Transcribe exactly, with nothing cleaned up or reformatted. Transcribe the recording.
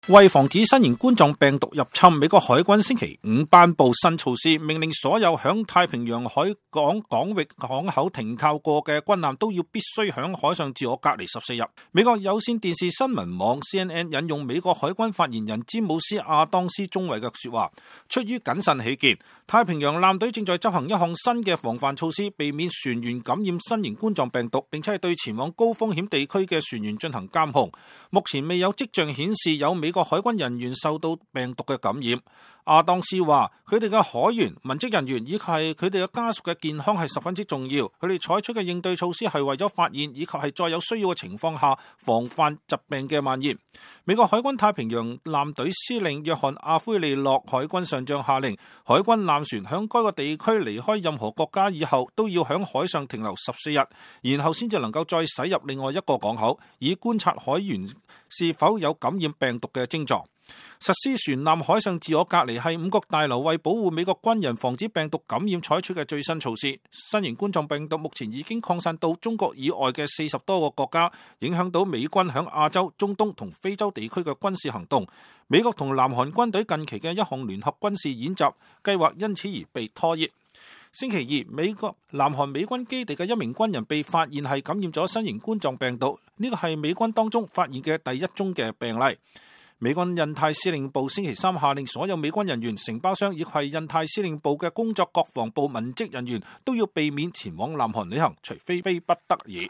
為防止新型冠狀病毒入侵，美國海軍星期五頒布新措施，命令所有響太平洋海港港域港口停靠過嘅軍艦都要必須響海上自我隔離十四日。美國有線電視新聞網 C N N 引用美國海軍發言人詹姆斯亞當斯中尉嘅說話，出於謹慎起見，太平洋艦隊正在執行一項新嘅防範措施，避免船員感染新型冠狀病毒，並且係對前往高風險地區嘅船員進行監控。目前未有跡象顯示有美美國海軍人員受到病毒嘅感染。阿當斯話：佢哋嘅海員、文職人員以及係佢哋嘅家屬嘅健康係十分之重要。佢哋採取嘅應對措施係為咗發現以及係在有需要嘅情況下防範疾病嘅蔓延。美國海軍太平洋艦隊司令約翰阿奎利諾海軍上將下令，海軍艦船響該個地區離開任何國家以後，都要響海上停留十四日，然後先至能夠再駛入另外一個港口，以觀察海員是否有感染病毒嘅症狀。實施船艦海上自我隔離係五角大樓為保護美國軍人防止病毒感染採取嘅最新措施。新型冠狀病毒目前已經擴散到中國以外嘅四十多個國家，影響到美軍響亞洲、中東同非洲地區嘅軍事行動。美國同南韓軍隊近期嘅一項聯合軍事演習計劃因此而被拖延。星期二，美國南韓美軍基地嘅一名軍人被發現係感染咗新型冠狀病毒，呢個係美軍當中發現嘅第一宗嘅病例。美軍印太司令部星期三下令所有美軍人員、承包商以及係印太司令部嘅工作國防部文職人員都要避免前往南韓旅行，除非非不得已。